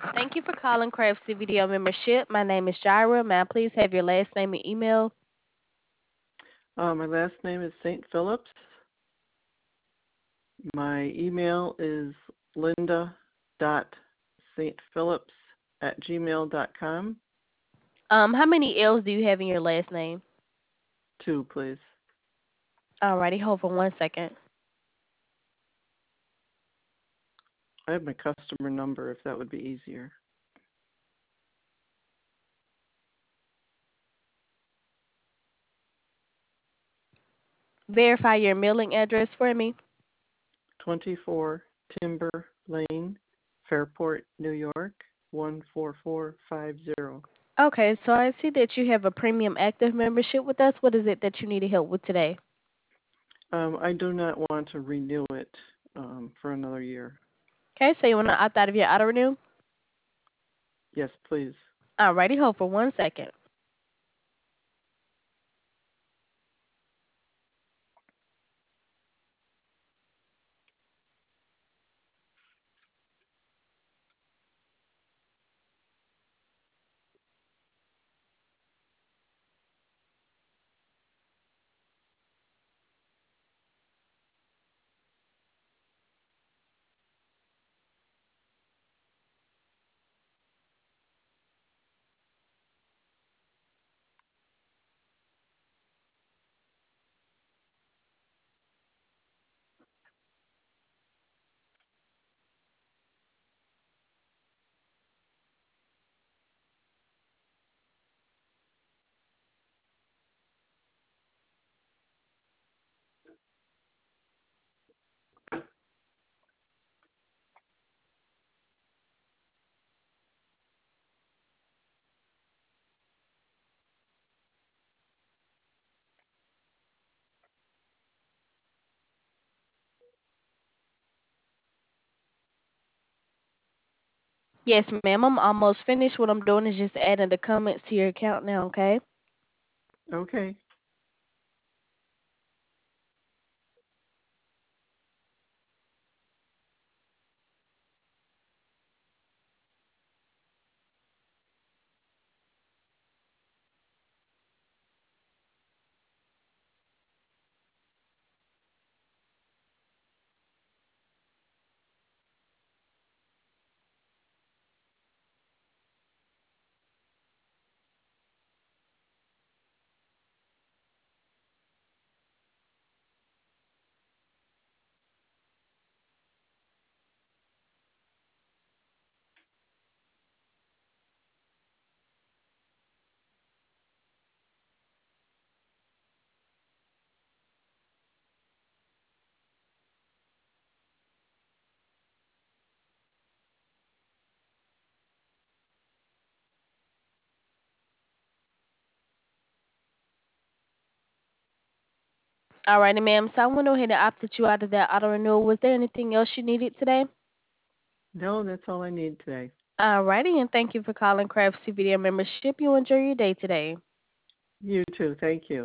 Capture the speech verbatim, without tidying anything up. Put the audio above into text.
Thank you for calling Crave C V D O membership. My name is Jira. May I please have your last name and email? Uh, my last name is Saint Phillips. My email is linda dot st phillips at gmail dot com. Um, how many L's do you have in your last name? Two, please. Alrighty, hold for one second. I have my customer number if that would be easier. Verify your mailing address for me. twenty-four Timber Lane, Fairport, New York, one four four five zero. Okay, so I see that you have a premium active membership with us. What is it that you needed help with today? Um, I do not want to renew it um, for another year. Okay, so you want to opt out of your auto renew? Yes, please. Alrighty, hold for one second. Yes, ma'am. I'm almost finished. What I'm doing is just adding the comments to your account now, okay? Okay. Alrighty, ma'am. So I went ahead and opted you out of that auto renewal. Was there anything else you needed today? No, that's all I need today. Alrighty, and thank you for calling Craft C V D membership. You enjoy your day today. You too. Thank you.